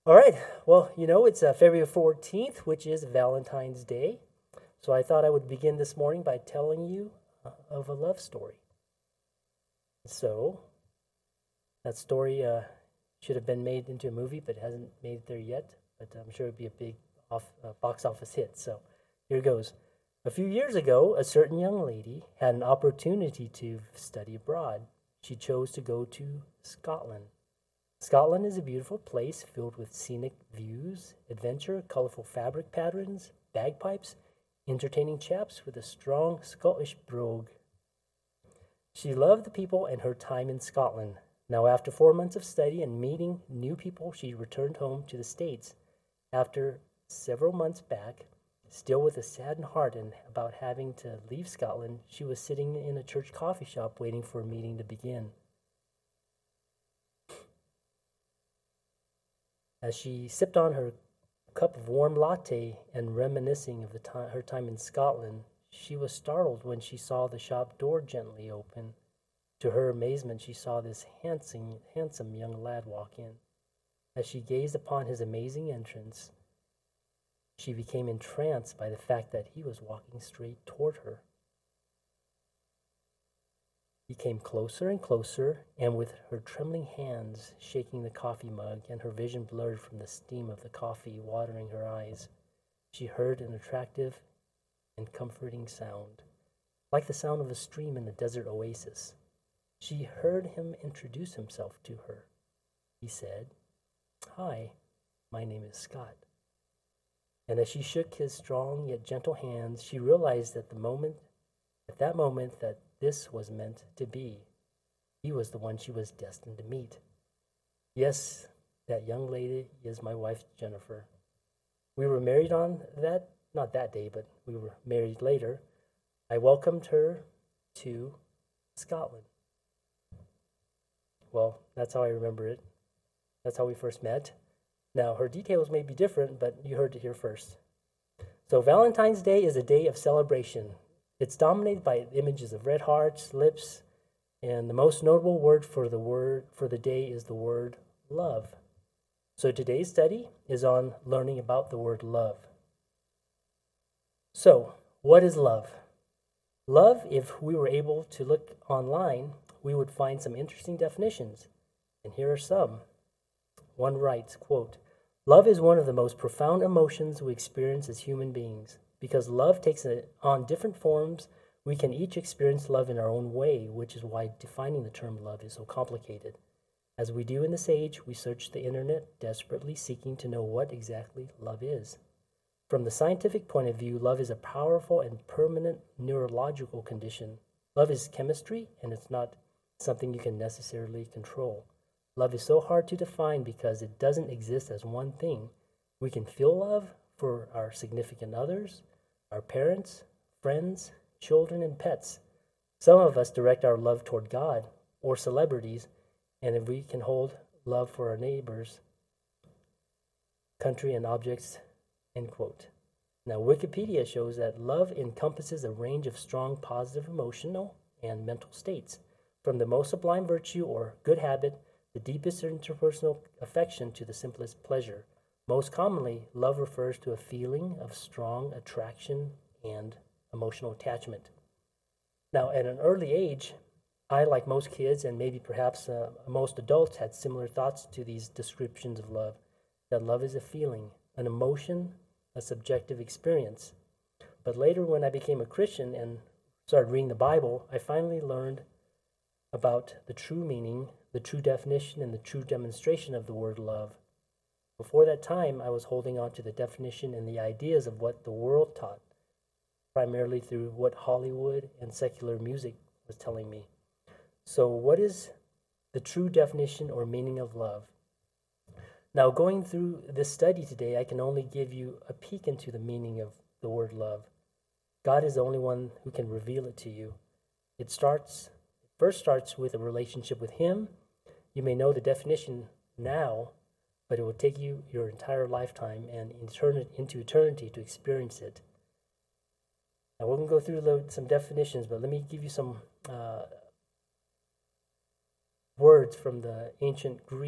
All right. Well, it's February 14th, which is Valentine's Day. So I thought I would begin this morning by telling you of a love story. So that story should have been made into a movie, but hasn't made it there yet. But I'm sure it would be a big box office hit. So here goes. A few years ago, a certain young lady had an opportunity to study abroad. She chose to go to Scotland. Scotland is a beautiful place filled with scenic views, adventure, colorful fabric patterns, bagpipes, entertaining chaps with a strong Scottish brogue. She loved the people and her time in Scotland. Now, after 4 months of study and meeting new people, she returned home to the States. After several months back, still with a saddened heart and about having to leave Scotland, she was sitting in a church coffee shop waiting for a meeting to begin. As she sipped on her cup of warm latte and reminiscing of her time in Scotland, she was startled when she saw the shop door gently open. To her amazement, she saw this handsome young lad walk in. As she gazed upon his amazing entrance, she became entranced by the fact that he was walking straight toward her. He came closer and closer, and with her trembling hands shaking the coffee mug and her vision blurred from the steam of the coffee watering her eyes, she heard an attractive and comforting sound, like the sound of a stream in a desert oasis. She heard him introduce himself to her. He said, "Hi, my name is Scott." And as she shook his strong yet gentle hands, she realized at that moment that this was meant to be. He was the one she was destined to meet. Yes, that young lady is my wife, Jennifer. We were married not that day, but we were married later. I welcomed her to Scotland. Well, that's how I remember it. That's how we first met. Now, her details may be different, but you heard it here first. So Valentine's Day is a day of celebration. It's dominated by images of red hearts, lips, and the most notable word for the day is the word love. So today's study is on learning about the word love. So, what is love? Love, if we were able to look online, we would find some interesting definitions. And here are some. One writes, quote, "Love is one of the most profound emotions we experience as human beings. Because love takes on different forms, we can each experience love in our own way, which is why defining the term love is so complicated. As we do in this age, we search the internet, desperately seeking to know what exactly love is. From the scientific point of view, love is a powerful and permanent neurological condition. Love is chemistry, and it's not something you can necessarily control. Love is so hard to define because it doesn't exist as one thing. We can feel love for our significant others, our parents, friends, children, and pets. Some of us direct our love toward God or celebrities, and if we can hold love for our neighbors, country, and objects," end quote. Now, Wikipedia shows that love encompasses a range of strong positive emotional and mental states, from the most sublime virtue or good habit, the deepest interpersonal affection, to the simplest pleasure. Most commonly, love refers to a feeling of strong attraction and emotional attachment. Now, at an early age, I, like most kids and maybe perhaps most adults, had similar thoughts to these descriptions of love, that love is a feeling, an emotion, a subjective experience. But later, when I became a Christian and started reading the Bible, I finally learned about the true meaning, the true definition, and the true demonstration of the word love. Before that time, I was holding on to the definition and the ideas of what the world taught, primarily through what Hollywood and secular music was telling me. So what is the true definition or meaning of love? Now, going through this study today, I can only give you a peek into the meaning of the word love. God is the only one who can reveal it to you. It first starts with a relationship with Him. You may know the definition now, but it will take you your entire lifetime and into eternity to experience it. Now, we're going to go through some definitions, but let me give you some words from the ancient Greeks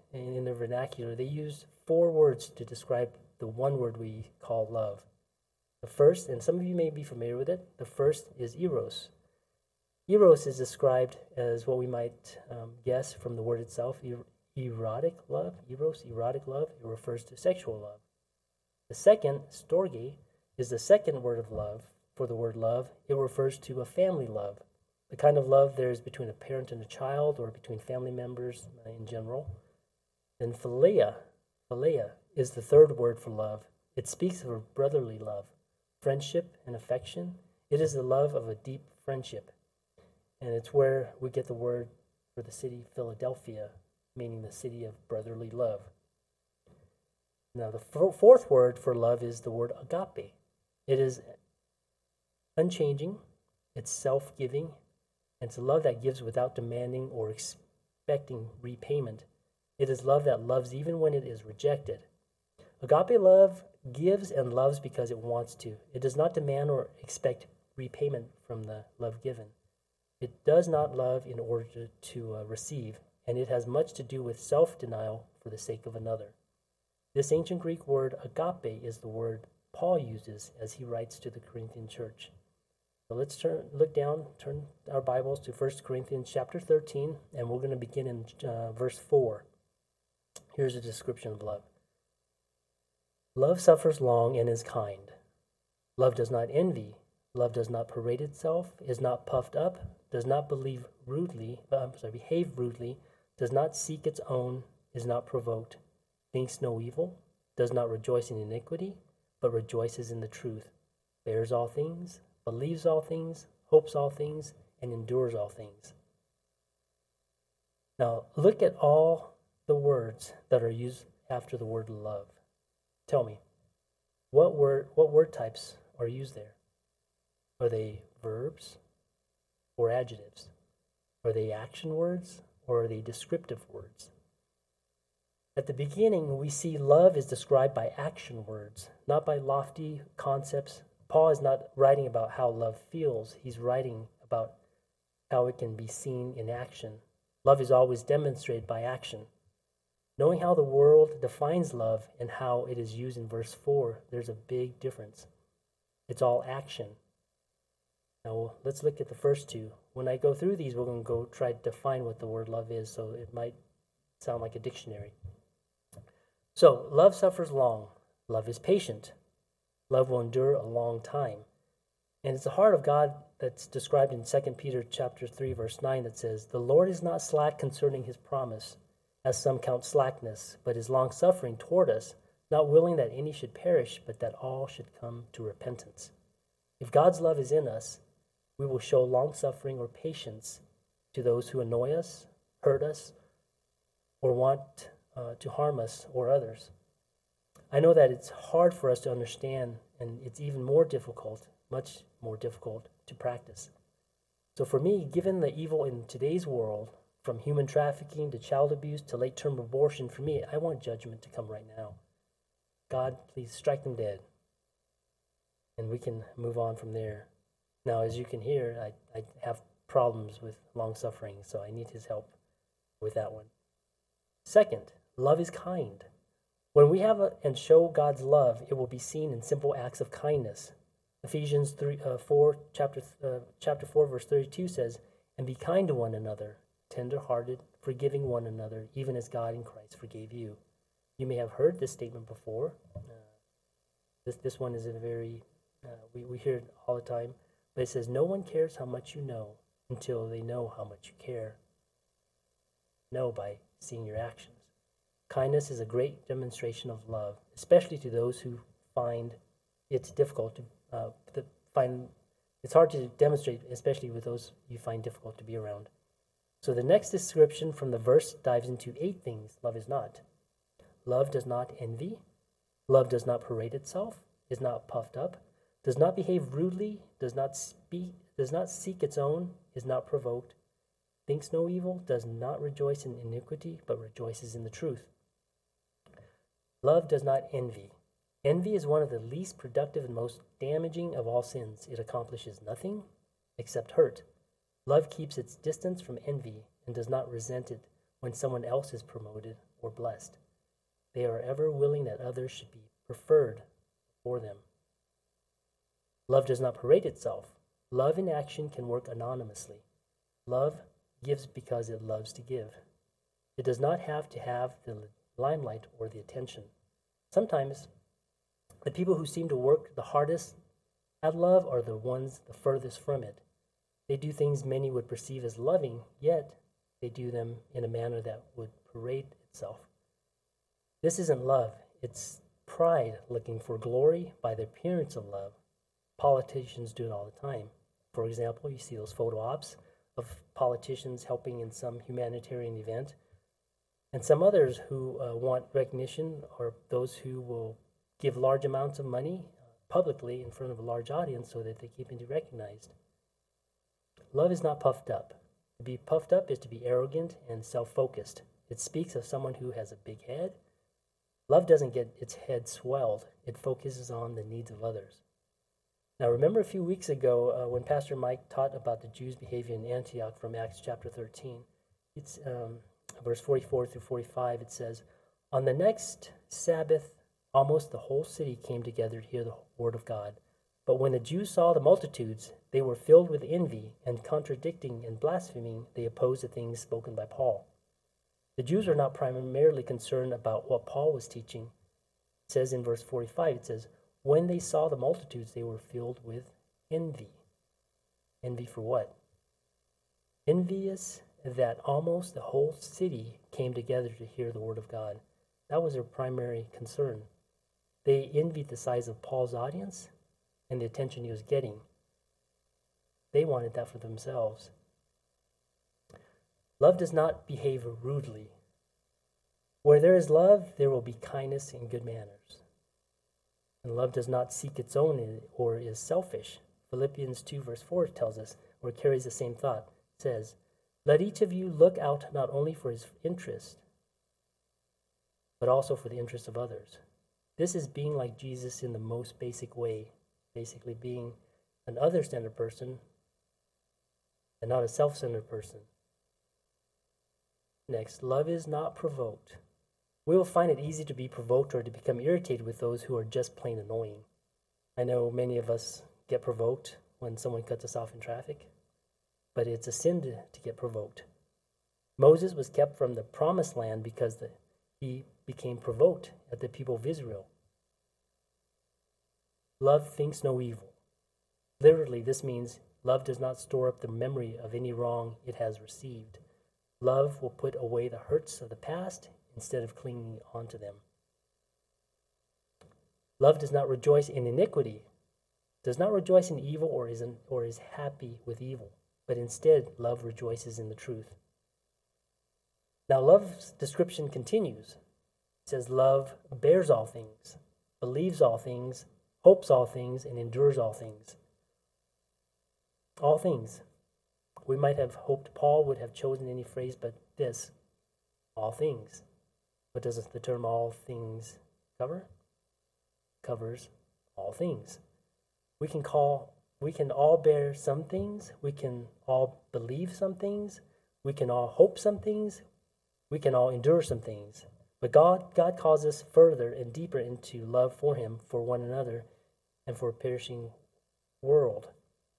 in the vernacular, they use 4 words to describe the one word we call love. The first, and some of you may be familiar with it, the first is eros. Eros is described as what we might guess from the word itself, erotic love. Eros, erotic love. It refers to sexual love. The second, storge, is the second word of love. For the word love, it refers to a family love, the kind of love there is between a parent and a child or between family members in general. Then philia is the third word for love. It speaks of a brotherly love, friendship and affection. It is the love of a deep friendship. And it's where we get the word for the city Philadelphia, meaning the city of brotherly love. Now, the fourth word for love is the word agape. It is unchanging, it's self-giving, and it's a love that gives without demanding or expecting repayment. It is love that loves even when it is rejected. Agape love gives and loves because it wants to. It does not demand or expect repayment from the love given. It does not love in order to receive, and it has much to do with self-denial for the sake of another. This ancient Greek word agape is the word Paul uses as he writes to the Corinthian church. So let's turn our Bibles to 1 Corinthians chapter 13, and we're going to begin in verse 4. Here's a description of love. Love suffers long and is kind. Love does not envy. Love does not parade itself, is not puffed up, does not behave rudely, does not seek its own, is not provoked, thinks no evil, does not rejoice in iniquity, but rejoices in the truth, bears all things, believes all things, hopes all things, and endures all things. Now, look at all the words that are used after the word love. Tell me, what word types are used there? Are they verbs or adjectives? Are they action words or are they descriptive words? At the beginning, we see love is described by action words, not by lofty concepts. Paul is not writing about how love feels. He's writing about how it can be seen in action. Love is always demonstrated by action. Knowing how the world defines love and how it is used in verse 4, there's a big difference. It's all action. Now, let's look at the first two. When I go through these, we're going to go try to define what the word love is, so it might sound like a dictionary. So, love suffers long. Love is patient. Love will endure a long time. And it's the heart of God that's described in 2 Peter chapter 3, verse 9 that says, "The Lord is not slack concerning his promise, as some count slackness, but is long-suffering toward us, not willing that any should perish, but that all should come to repentance." If God's love is in us, we will show long-suffering or patience to those who annoy us, hurt us, or want to harm us or others. I know that it's hard for us to understand, and it's even more difficult, much more difficult, to practice. So for me, given the evil in today's world, from human trafficking to child abuse to late-term abortion, for me, I want judgment to come right now. God, please strike them dead. And we can move on from there. Now, as you can hear, I have problems with long-suffering, so I need his help with that one. Second, love is kind. When we have and show God's love, it will be seen in simple acts of kindness. Ephesians chapter 4, verse 32 says, "And be kind to one another, tender-hearted, forgiving one another, even as God in Christ forgave you." You may have heard this statement before. This one is a very, we hear it all the time, but it says, "No one cares how much you know until they know how much you care." Know by seeing your actions. Kindness is a great demonstration of love, especially to those who find it's difficult to it's hard to demonstrate, especially with those you find difficult to be around. So the next description from the verse dives into 8 things love is not. Love does not envy. Love does not parade itself, is not puffed up, does not behave rudely, does not seek its own, is not provoked, thinks no evil, does not rejoice in iniquity, but rejoices in the truth. Love does not envy. Envy is one of the least productive and most damaging of all sins. It accomplishes nothing except hurt. Love keeps its distance from envy and does not resent it when someone else is promoted or blessed. They are ever willing that others should be preferred before them. Love does not parade itself. Love in action can work anonymously. Love gives because it loves to give. It does not have to have the limelight or the attention. Sometimes the people who seem to work the hardest at love are the ones the furthest from it. They do things many would perceive as loving, yet they do them in a manner that would parade itself. This isn't love. It's pride looking for glory by the appearance of love. Politicians do it all the time. For example, you see those photo ops of politicians helping in some humanitarian event, and some others who want recognition are those who will give large amounts of money publicly in front of a large audience so that they keep being recognized. Love is not puffed up. To be puffed up is to be arrogant and self-focused. It speaks of someone who has a big head. Love doesn't get its head swelled. It focuses on the needs of others. Now, remember a few weeks ago when Pastor Mike taught about the Jews' behavior in Antioch from Acts chapter 13. It's verse 44 through 45. It says, "On the next Sabbath, almost the whole city came together to hear the word of God. But when the Jews saw the multitudes, they were filled with envy, and contradicting and blaspheming, they opposed the things spoken by Paul." The Jews are not primarily concerned about what Paul was teaching. It says in verse 45, it says, "When they saw the multitudes, they were filled with envy." Envy for what? Envious that almost the whole city came together to hear the word of God. That was their primary concern. They envied the size of Paul's audience and the attention he was getting. They wanted that for themselves. Love does not behave rudely. Where there is love, there will be kindness and good manners. And love does not seek its own or is selfish. Philippians 2 verse 4 tells us, or carries the same thought. It says, "Let each of you look out not only for his interest, but also for the interest of others." This is being like Jesus in the most basic way, basically being an other-centered person and not a self-centered person. Next, love is not provoked. We will find it easy to be provoked or to become irritated with those who are just plain annoying. I know many of us get provoked when someone cuts us off in traffic, but it's a sin to get provoked. Moses was kept from the promised land because he became provoked at the people of Israel. Love thinks no evil. Literally, this means love does not store up the memory of any wrong it has received. Love will put away the hurts of the past instead of clinging onto them. Love does not rejoice in iniquity, does not rejoice in evil or is happy with evil, but instead love rejoices in the truth. Now love's description continues. It says love bears all things, believes all things, hopes all things, and endures all things. All things. We might have hoped Paul would have chosen any phrase but this, all things. What does the term all things cover? Covers all things. We can all bear some things. We can all believe some things. We can all hope some things. We can all endure some things. But God calls us further and deeper into love for Him, for one another, and for a perishing world.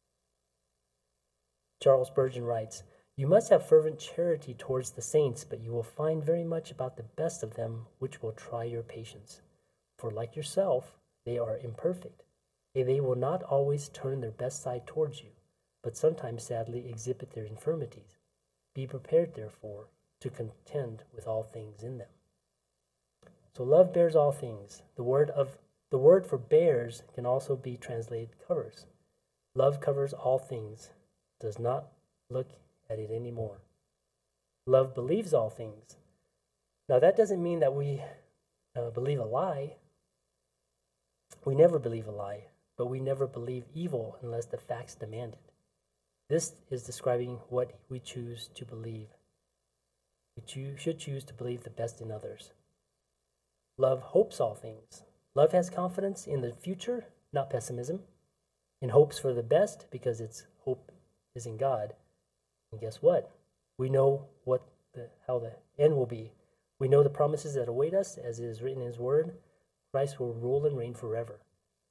Charles Spurgeon writes, "You must have fervent charity towards the saints, but you will find very much about the best of them which will try your patience. For like yourself, they are imperfect, and they will not always turn their best side towards you, but sometimes sadly exhibit their infirmities. Be prepared, therefore, to contend with all things in them." So love bears all things. The word for bears can also be translated covers. Love covers all things, does not look at it anymore. Love believes all things. Now that doesn't mean that we believe a lie. We never believe a lie, but we never believe evil unless the facts demand it. This is describing what we choose to believe. We should choose to believe the best in others. Love hopes all things. Love has confidence in the future, not pessimism, and hopes for the best because its hope is in God. And guess what? We know how the end will be. We know the promises that await us, as it is written in his word. Christ will rule and reign forever.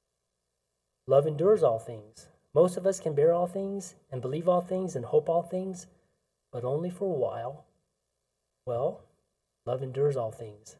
Love endures all things. Most of us can bear all things and believe all things and hope all things, but only for a while. Well, love endures all things.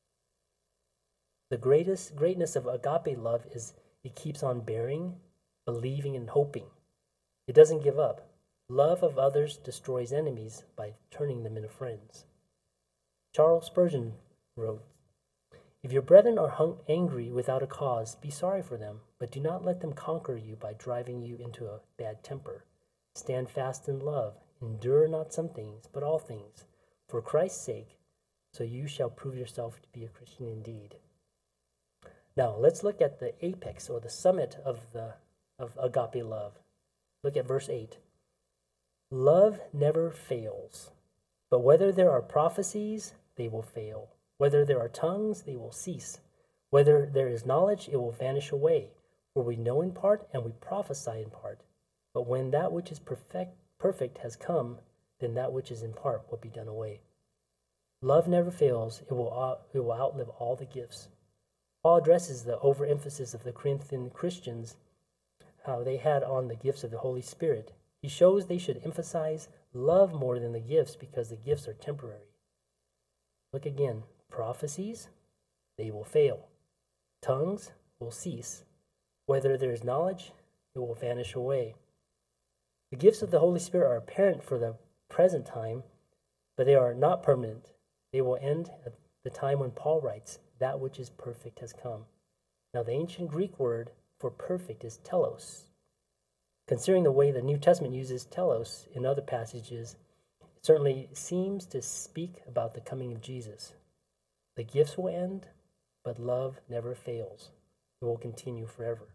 The greatness of agape love is it keeps on bearing, believing, and hoping. It doesn't give up. Love of others destroys enemies by turning them into friends. Charles Spurgeon wrote, "If your brethren are angry without a cause, be sorry for them, but do not let them conquer you by driving you into a bad temper. Stand fast in love, endure not some things, but all things, for Christ's sake, so you shall prove yourself to be a Christian indeed." Now, let's look at the apex or the summit of agape love. Look at verse 8. Love never fails, but whether there are prophecies, they will fail. Whether there are tongues, they will cease. Whether there is knowledge, it will vanish away. For we know in part and we prophesy in part. But when that which is perfect has come, then that which is in part will be done away. Love never fails. It will outlive all the gifts. Paul addresses the overemphasis of the Corinthian Christians, how they had on the gifts of the Holy Spirit. He shows they should emphasize love more than the gifts because the gifts are temporary. Look again. Prophecies, they will fail. Tongues will cease. Whether there is knowledge, it will vanish away. The gifts of the Holy Spirit are apparent for the present time, but they are not permanent. They will end at the time when Paul writes, "That which is perfect has come." Now, the ancient Greek word for perfect is telos. Considering the way the New Testament uses telos in other passages, it certainly seems to speak about the coming of Jesus. The gifts will end, but love never fails. It will continue forever.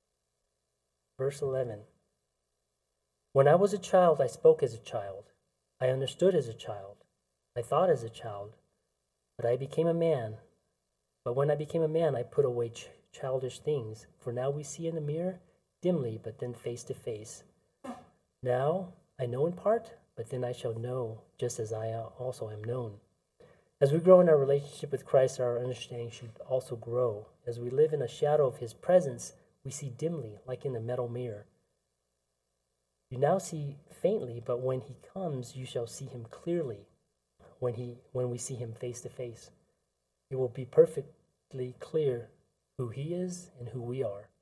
Verse 11. When I was a child, I spoke as a child. I understood as a child. I thought as a child. But I became a man. But when I became a man, I put away childish things. For now we see in a mirror, dimly, but then face to face. Now I know in part, but then I shall know, just as I also am known. As we grow in our relationship with Christ, our understanding should also grow. As we live in a shadow of his presence, we see dimly, like in a metal mirror. You now see faintly, but when he comes, you shall see him clearly. When we see him face to face, it will be perfectly clear who he is and who we are.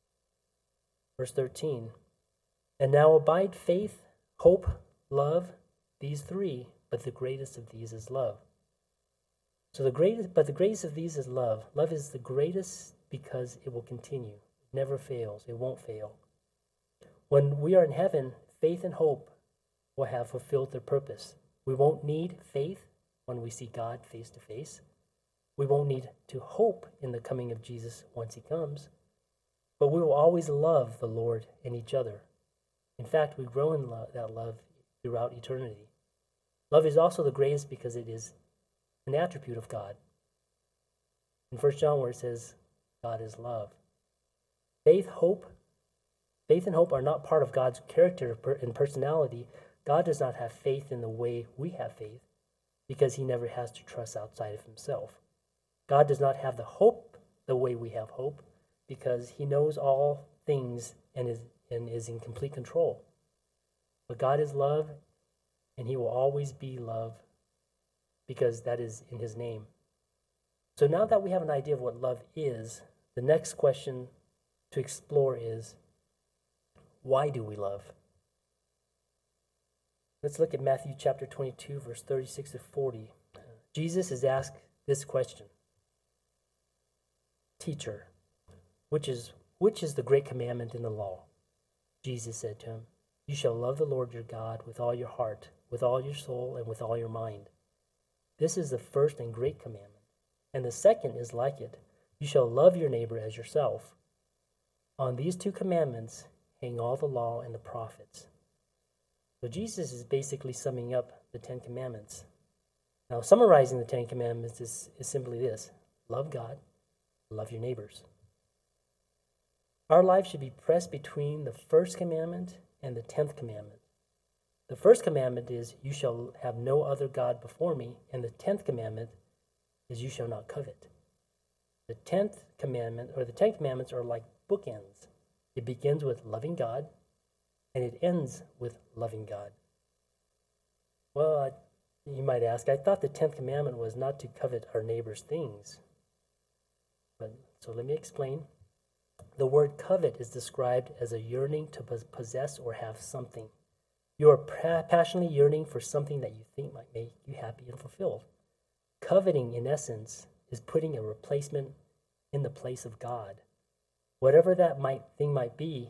Verse 13. And now abide faith, hope, love, these three, but the greatest of these is love. So the greatest of these is love. Love is the greatest because it will continue. It never fails. It won't fail. When we are in heaven, faith and hope will have fulfilled their purpose. We won't need faith when we see God face to face. We won't need to hope in the coming of Jesus once he comes. But we will always love the Lord and each other. In fact, we grow in that love throughout eternity. Love is also the greatest because it is an attribute of God. In 1 John, where it says, God is love. Faith and hope are not part of God's character and personality. God does not have faith in the way we have faith because he never has to trust outside of himself. God does not have the hope the way we have hope because he knows all things and is in complete control. But God is love, and he will always be love because that is in his name. So now that we have an idea of what love is, the next question to explore is, why do we love? Let's look at Matthew chapter 22, verse 36 to 40. Jesus is asked this question. Teacher, which is the great commandment in the law? Jesus said to him, you shall love the Lord your God with all your heart, with all your soul, and with all your mind. This is the first and great commandment. And the second is like it. You shall love your neighbor as yourself. On these two commandments hang all the law and the prophets. So Jesus is basically summing up the 10 commandments. Now, summarizing the 10 commandments is simply this. Love God, love your neighbors. Our life should be pressed between the first commandment and the 10th commandment. The first commandment is, you shall have no other God before me. And the 10th commandment, is you shall not covet. The 10th commandment, or the 10 commandments, are like bookends. It begins with loving God, and it ends with loving God. Well, you might ask, I thought the 10th commandment was not to covet our neighbor's things. So let me explain. The word covet is described as a yearning to possess or have something. You are passionately yearning for something that you think might make you happy and fulfilled. Coveting, in essence, is putting a replacement in the place of God. Whatever that thing might be,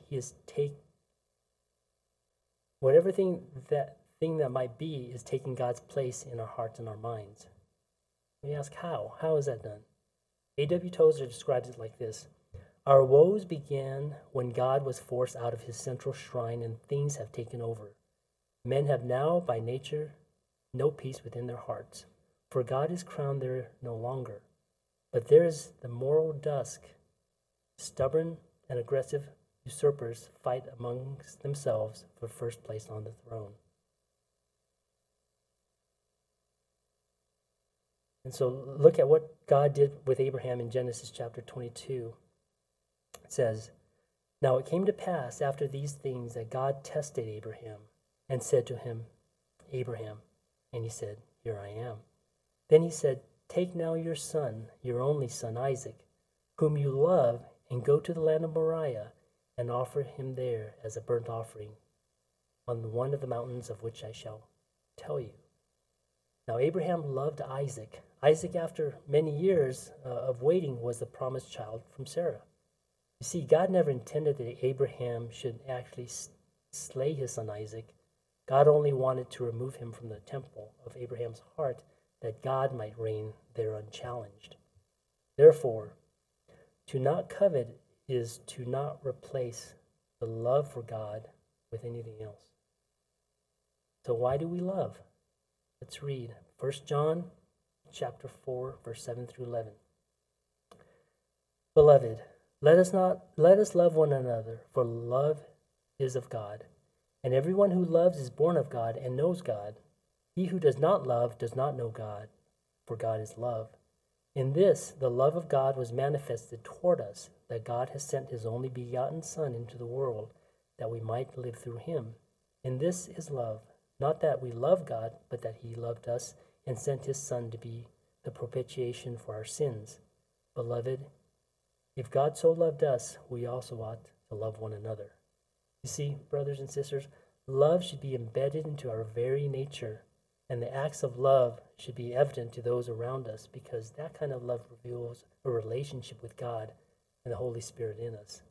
whatever thing that might be is taking God's place in our hearts and our minds. We ask how? How is that done? A.W. Tozer describes it like this. Our woes began when God was forced out of his central shrine and things have taken over. Men have now, by nature, no peace within their hearts, for God is crowned there no longer. But there is the moral dusk. Stubborn and aggressive usurpers fight amongst themselves for first place on the throne. And so look at what God did with Abraham in Genesis chapter 22. It says, Now it came to pass after these things that God tested Abraham and said to him, Abraham. And he said, Here I am. Then he said, Take now your son, your only son Isaac, whom you love, and go to the land of Moriah and offer him there as a burnt offering on one of the mountains of which I shall tell you. Now Abraham loved Isaac. Isaac, after many years of waiting, was the promised child from Sarah. You see, God never intended that Abraham should actually slay his son Isaac. God only wanted to remove him from the temple of Abraham's heart, that God might reign there unchallenged. Therefore, to not covet is to not replace the love for God with anything else. So why do we love? Let's read 1 John chapter 4, verse 7 through 11. Beloved, let us love one another, for love is of God. And everyone who loves is born of God and knows God. He who does not love does not know God, for God is love. In this, the love of God was manifested toward us, that God has sent his only begotten Son into the world, that we might live through him. And this is love, not that we love God, but that he loved us and sent his Son to be the propitiation for our sins. Beloved, if God so loved us, we also ought to love one another. You see, brothers and sisters, love should be embedded into our very nature, and the acts of love should be evident to those around us, because that kind of love reveals a relationship with God and the Holy Spirit in us.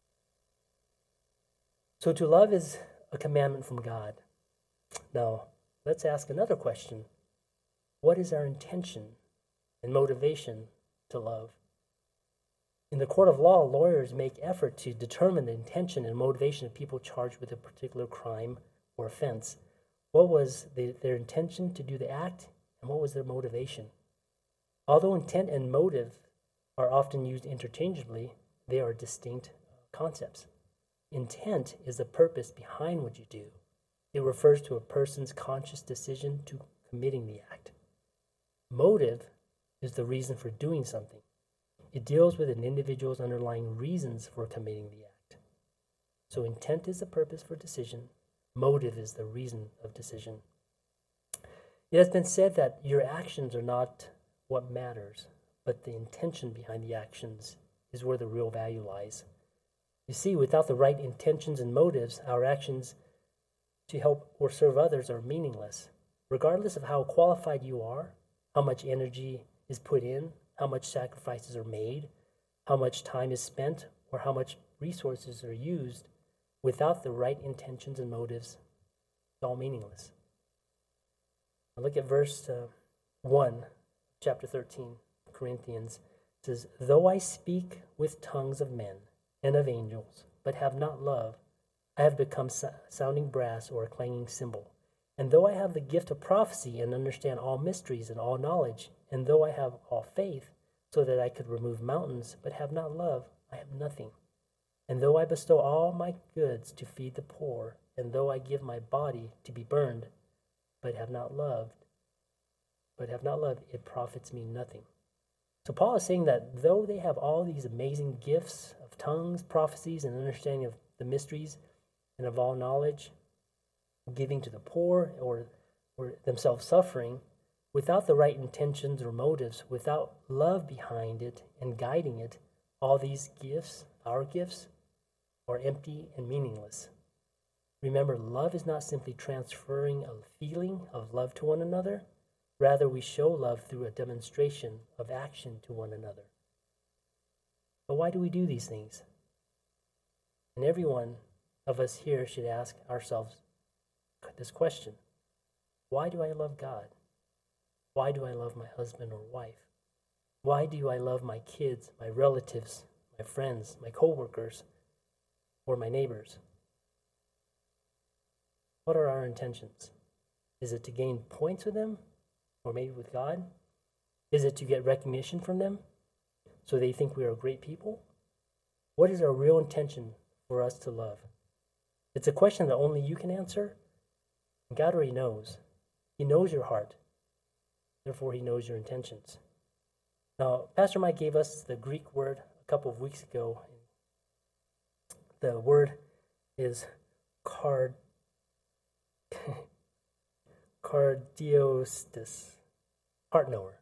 So to love is a commandment from God. Now, let's ask another question. What is our intention and motivation to love? In the court of law, lawyers make effort to determine the intention and motivation of people charged with a particular crime or offense. What was their intention to do the act, and what was their motivation? Although intent and motive are often used interchangeably, they are distinct concepts. Intent is the purpose behind what you do. It refers to a person's conscious decision to committing the act. Motive is the reason for doing something. It deals with an individual's underlying reasons for committing the act. So intent is the purpose for decision. Motive is the reason of decision. It has been said that your actions are not what matters, but the intention behind the actions is where the real value lies. You see, without the right intentions and motives, our actions to help or serve others are meaningless. Regardless of how qualified you are, how much energy is put in, how much sacrifices are made, how much time is spent, or how much resources are used, without the right intentions and motives, it's all meaningless. Now look at verse 1, chapter 13, Corinthians. It says, Though I speak with tongues of men and of angels, but have not love, I have become sounding brass or a clanging cymbal. And though I have the gift of prophecy and understand all mysteries and all knowledge, and though I have all faith, so that I could remove mountains, but have not love, I have nothing. And though I bestow all my goods to feed the poor, and though I give my body to be burned, but have not love, it profits me nothing. So Paul is saying that though they have all these amazing gifts of tongues, prophecies, and understanding of the mysteries and of all knowledge, giving to the poor or themselves suffering, without the right intentions or motives, without love behind it and guiding it, all these gifts, our gifts, are empty and meaningless. Remember, love is not simply transferring a feeling of love to one another. Rather, we show love through a demonstration of action to one another. But why do we do these things? And every one of us here should ask ourselves this question. Why do I love God? Why do I love my husband or wife? Why do I love my kids, my relatives, my friends, my coworkers, or my neighbors? What are our intentions? Is it to gain points with them? Or maybe with God? Is it to get recognition from them so they think we are great people? What is our real intention for us to love? It's a question that only you can answer. And God already knows. He knows your heart. Therefore, he knows your intentions. Now, Pastor Mike gave us the Greek word a couple of weeks ago. The word is cardiostis, heart knower.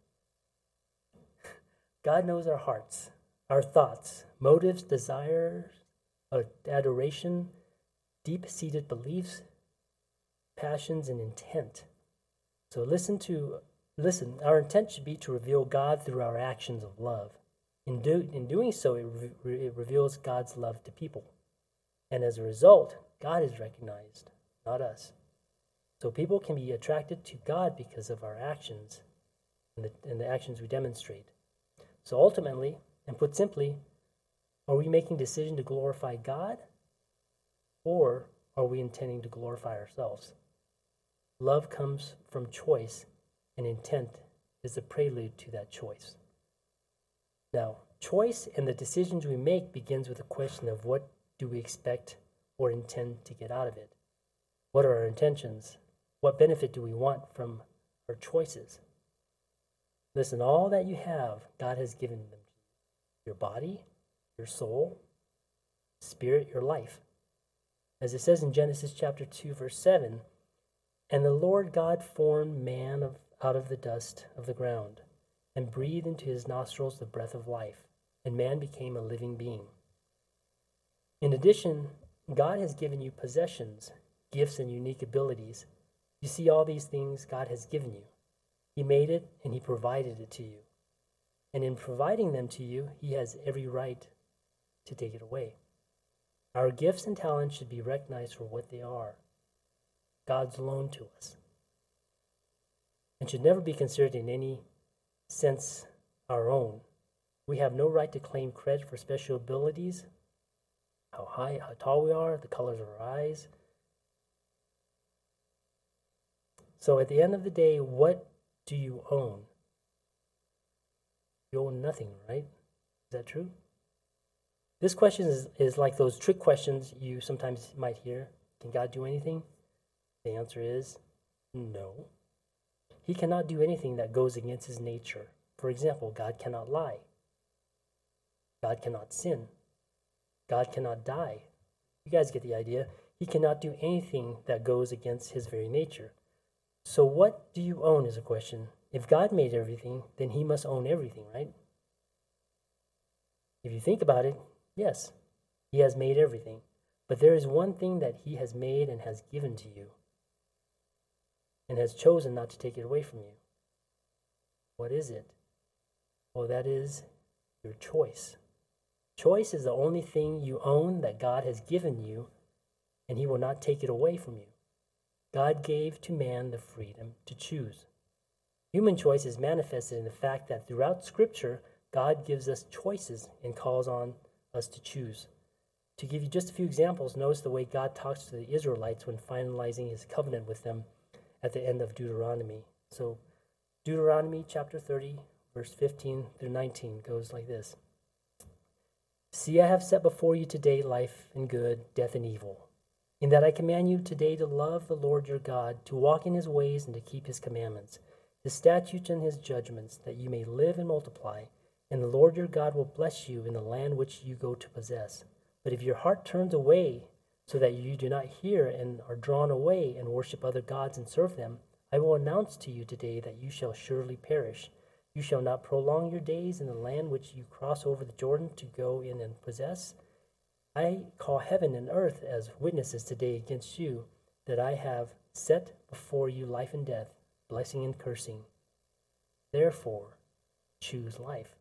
God knows our hearts, our thoughts, motives, desires, adoration, deep-seated beliefs, passions, and intent. So listen, our intent should be to reveal God through our actions of love. In doing so, it reveals God's love to people. And as a result, God is recognized, not us. So people can be attracted to God because of our actions and the actions we demonstrate. So ultimately, and put simply, are we making decision to glorify God, or are we intending to glorify ourselves? Love comes from choice, and intent is the prelude to that choice. Now, choice and the decisions we make begins with a question of what do we expect or intend to get out of it? What are our intentions? What benefit do we want from our choices? Listen, all that you have, God has given them to you. Your body, your soul, spirit, your life. As it says in Genesis chapter 2, verse 7, "And the Lord God formed man out of the dust of the ground, and breathed into his nostrils the breath of life, and man became a living being." In addition, God has given you possessions, gifts, and unique abilities. You see all these things God has given you. He made it and he provided it to you. And in providing them to you, he has every right to take it away. Our gifts and talents should be recognized for what they are, God's loan to us, and should never be considered in any sense our own. We have no right to claim credit for special abilities, how high, how tall we are, the colors of our eyes. So at the end of the day, what do you own? You own nothing, right? Is that true? This question is like those trick questions you sometimes might hear. Can God do anything? The answer is no. He cannot do anything that goes against his nature. For example, God cannot lie. God cannot sin. God cannot die. You guys get the idea. He cannot do anything that goes against his very nature. So what do you own is a question. If God made everything, then he must own everything, right? If you think about it, yes, he has made everything. But there is one thing that he has made and has given to you, and has chosen not to take it away from you. What is it? Well, that is your choice. Choice is the only thing you own that God has given you, and he will not take it away from you. God gave to man the freedom to choose. Human choice is manifested in the fact that throughout Scripture, God gives us choices and calls on us to choose. To give you just a few examples, notice the way God talks to the Israelites when finalizing his covenant with them at the end of Deuteronomy. So Deuteronomy chapter 30, verse 15 through 19 goes like this. "See, I have set before you today life and good, death and evil. In that I command you today to love the Lord your God, to walk in his ways and to keep his commandments, his statutes and his judgments, that you may live and multiply, and the Lord your God will bless you in the land which you go to possess. But if your heart turns away, so that you do not hear and are drawn away and worship other gods and serve them, I will announce to you today that you shall surely perish. You shall not prolong your days in the land which you cross over the Jordan to go in and possess. I call heaven and earth as witnesses today against you, that I have set before you life and death, blessing and cursing. Therefore, choose life,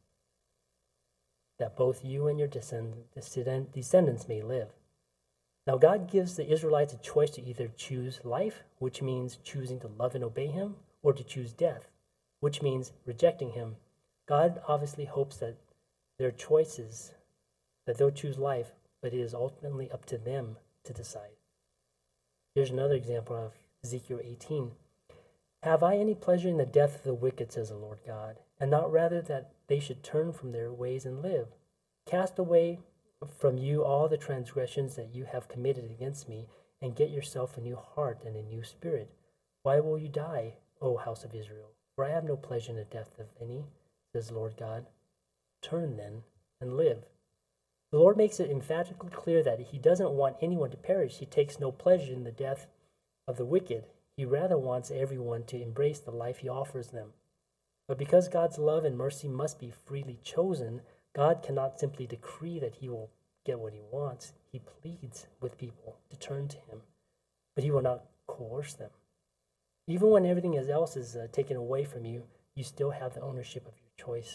that both you and your descendants may live. Now God gives the Israelites a choice to either choose life, which means choosing to love and obey him, or to choose death, which means rejecting him. God obviously hopes that their choices, that they'll choose life, but it is ultimately up to them to decide. Here's another example of Ezekiel 18. Have I any pleasure in the death of the wicked, says the Lord God, and not rather that they should turn from their ways and live? Cast away from you all the transgressions that you have committed against me, and get yourself a new heart and a new spirit. Why will you die, O house of Israel? For I have no pleasure in the death of any, says the Lord God. Turn then and live. The Lord makes it emphatically clear that he doesn't want anyone to perish. He takes no pleasure in the death of the wicked. He rather wants everyone to embrace the life he offers them. But because God's love and mercy must be freely chosen, God cannot simply decree that he will get what he wants. He pleads with people to turn to him, but he will not coerce them. Even when everything else is taken away from you, you still have the ownership of your choice.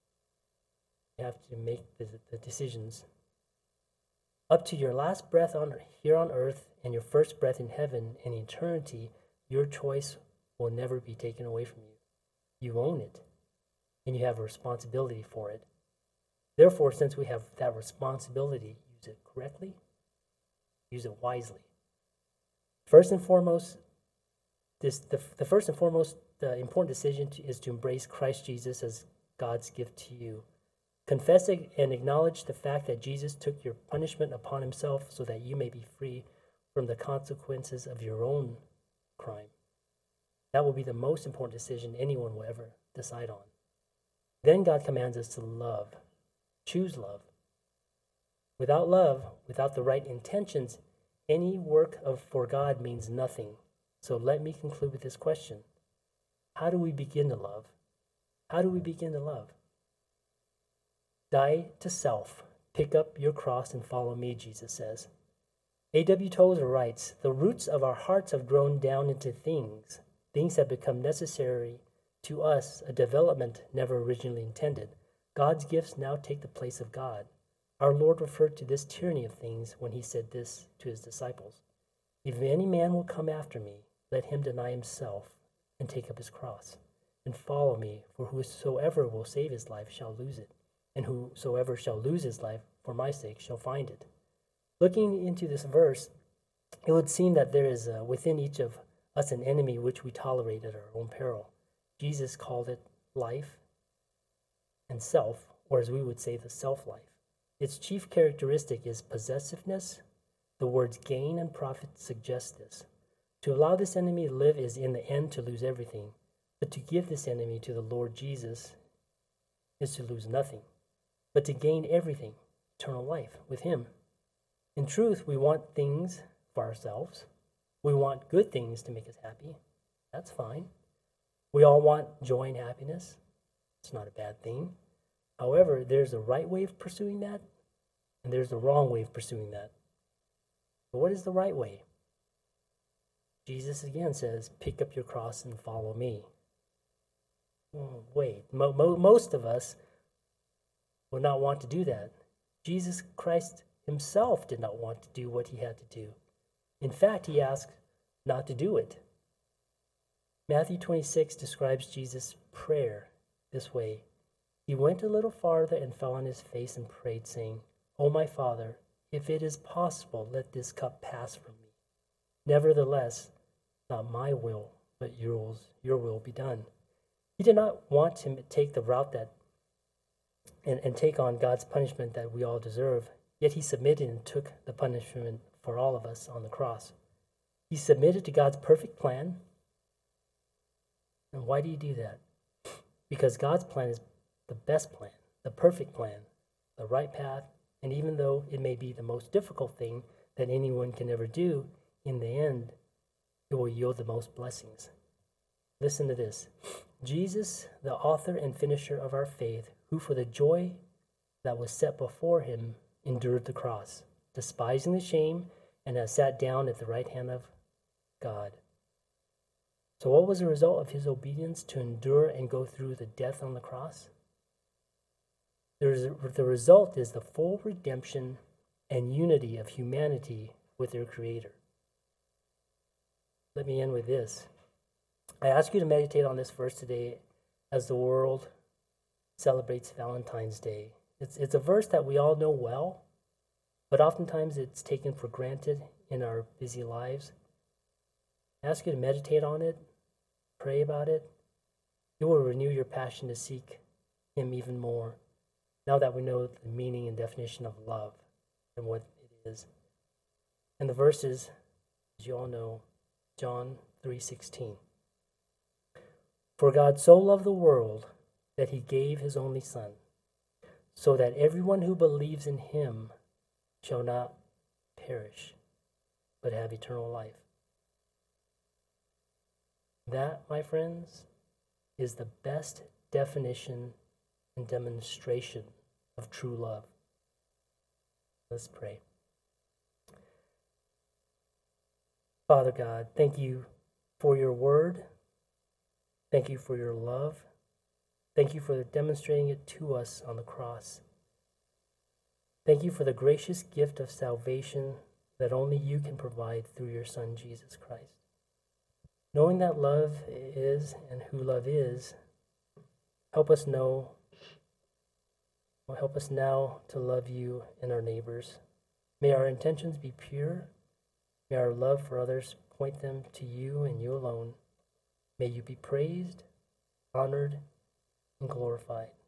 You have to make the decisions. Up to your last breath here on earth and your first breath in heaven and eternity, your choice will never be taken away from you. You own it, and you have a responsibility for it. Therefore, since we have that responsibility, use it correctly, use it wisely. First and foremost, the first and foremost important decision is to embrace Christ Jesus as God's gift to you. Confess and acknowledge the fact that Jesus took your punishment upon himself so that you may be free from the consequences of your own crime. That will be the most important decision anyone will ever decide on. Then God commands us to love. Choose love. Without love, without the right intentions, any work for God means nothing. So let me conclude with this question. How do we begin to love? How do we begin to love? Die to self. Pick up your cross and follow me, Jesus says. A.W. Tozer writes, the roots of our hearts have grown down into things that become necessary to us, a development never originally intended. God's gifts now take the place of God. Our Lord referred to this tyranny of things when he said this to his disciples. If any man will come after me, let him deny himself and take up his cross and follow me, for whosoever will save his life shall lose it, and whosoever shall lose his life for my sake shall find it. Looking into this verse, it would seem that there is within each of us an enemy which we tolerate at our own peril. Jesus called it life and self, or as we would say, the self-life. Its chief characteristic is possessiveness. The words gain and profit suggest this. To allow this enemy to live is in the end to lose everything, but to give this enemy to the Lord Jesus is to lose nothing, but to gain everything, eternal life with him. In truth, we want things for ourselves. We want good things to make us happy. That's fine. We all want joy and happiness. It's not a bad thing. However, there's a right way of pursuing that, and there's the wrong way of pursuing that. But what is the right way? Jesus again says, pick up your cross and follow me. Wait, most of us will not want to do that. Jesus Christ himself did not want to do what he had to do. In fact, he asked not to do it. Matthew 26 describes Jesus' prayer this way. He went a little farther and fell on his face and prayed, saying, O my Father, if it is possible, let this cup pass from me. Nevertheless, not my will, but your will be done. He did not want to take the route that and take on God's punishment that we all deserve, yet he submitted and took the punishment for all of us on the cross. He submitted to God's perfect plan. And why do you do that? Because God's plan is the best plan, the perfect plan, the right path, and even though it may be the most difficult thing that anyone can ever do, in the end, it will yield the most blessings. Listen to this. Jesus, the author and finisher of our faith, who for the joy that was set before him endured the cross, despising the shame, and has sat down at the right hand of God. So what was the result of his obedience to endure and go through the death on the cross? The result is the full redemption and unity of humanity with their Creator. Let me end with this. I ask you to meditate on this verse today as the world celebrates Valentine's Day. It's a verse that we all know well, but oftentimes it's taken for granted in our busy lives. I ask you to meditate on it, pray about it. It will renew your passion to seek Him even more, now that we know the meaning and definition of love and what it is. And the verse is, as you all know, John 3:16. For God so loved the world that He gave His only Son, so that everyone who believes in Him shall not perish, but have eternal life. That, my friends, is the best definition and demonstration of true love. Let's pray. Father God, thank you for your word. Thank you for your love. Thank you for demonstrating it to us on the cross. Thank you for the gracious gift of salvation that only you can provide through your Son, Jesus Christ. Knowing that love is and who love is, help us now to love you and our neighbors. May our intentions be pure. May our love for others point them to you and you alone. May you be praised, honored, and glorified.